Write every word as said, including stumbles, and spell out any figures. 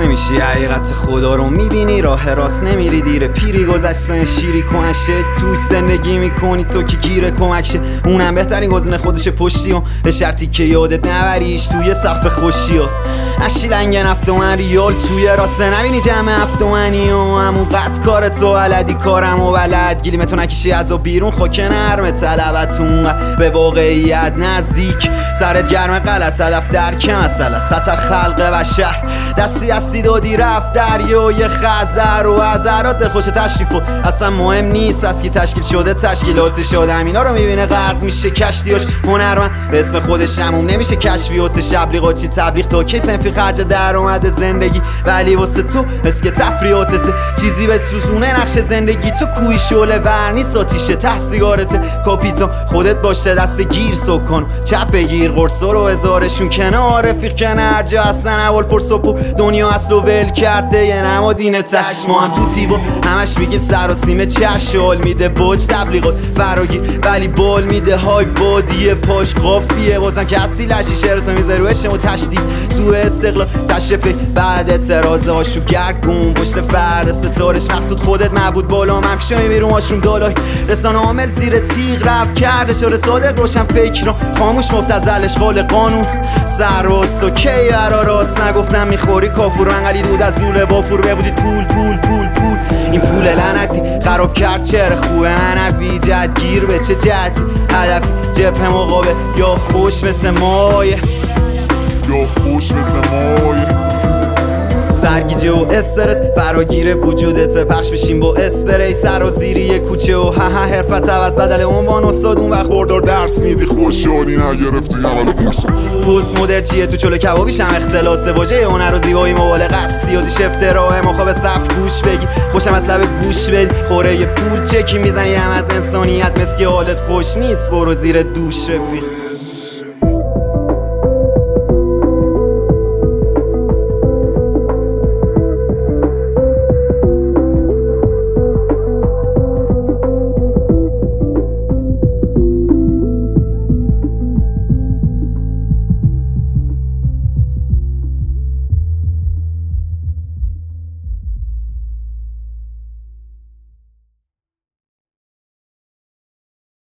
نمیشی حقیقت خدا رو میبینی، راه راست نمیری، دیر پیری گذشتن شیری کن شک توش زندگی میکنی تو که گیره کمک شه. اونم بهترین گزینه خودش پشتی و به شرطی که یادت نبریش توی سقف خوشی و نشی لنگ نفتومن ریال توی راسته نبینی جمع هفتومنی و همون قد کار تو بلدی کارم و بلد گیلیم تو نکشی از و بیرون خاک نرم طلبتون به واقعیت نزدیک سرت گرم غلط هدف در که مسئله است خطر خلق بشر دستی هستی دادی رفت دریای خزر و عذرات دلخوش تشریف و اصلا مهم نیست از کی تشکیل شده تشکیلاتش آدم اینا رو میبینه غرق میشه کشتیاش هنرمند به اسم خودش همون نمیشه کشفیات شبلیغات چی تبلیغ تا کی سنفی خرج در اومده زندگی ولی واسه تو مثل که تفریحاتت چیزی به سوزونه نقش زندگی تو کوی شعله ور نیست آتیش ته سیگارت کاپیتان خودت باشه دست گیر سکن چپ بگیر قرص رو هزارشون کنار رفیق کنار جا اصلا اول پرس و دنیا اصل و ول کرده یه نما دین تش ما هم تو تیبا همش میگیم سر و سیمه چشال میده بوج تبلیغات فراگیر ولی بال میده های بادیه پاش قافیه بازم که اصلی لشی شعرتو میذاری رو اشم و تشدید سوء استقلال تشرفه بعد اعتراضه هاشو گرگون پشت فرد ستارش مقصود خودت معبود بالا منفیشو میبیرون هاشون دالای رسانه عامل زیر تیغ رفت کرده شور صادق روشن فکر رو خاموش مبتزل اشغال قانون سر راست و کی برا راست نگفتم میخوری کافور انقلی دود از زول بافور ببودید پول پول پول پول این پول لعنتی خراب کرد چهره خوبه هنفی جد گیر به چه جدی هدف جبه مقابل یا خوش مثل مایه یا خوش مثل مایه سرگیجه و استرس فراگیر وجودت پخش بشیم با اسپری سر و زیری کوچه و ها ها حرفت عوض بدل عنوان استاد اون وقت باردار درس میدی خوشحالی نگرفتی اول پوست پوست مدر چیه تو چلو کبابیش هم اختلاس واژه هنر و زیبایی مبالغه است سیادیش افتراه ما خواب صف گوش بگی خوشم از لب گوش بدی خوره پول چکی میزنی هم از انسانیت مثل که حالت خوش نیست برو زیر دوش رفیق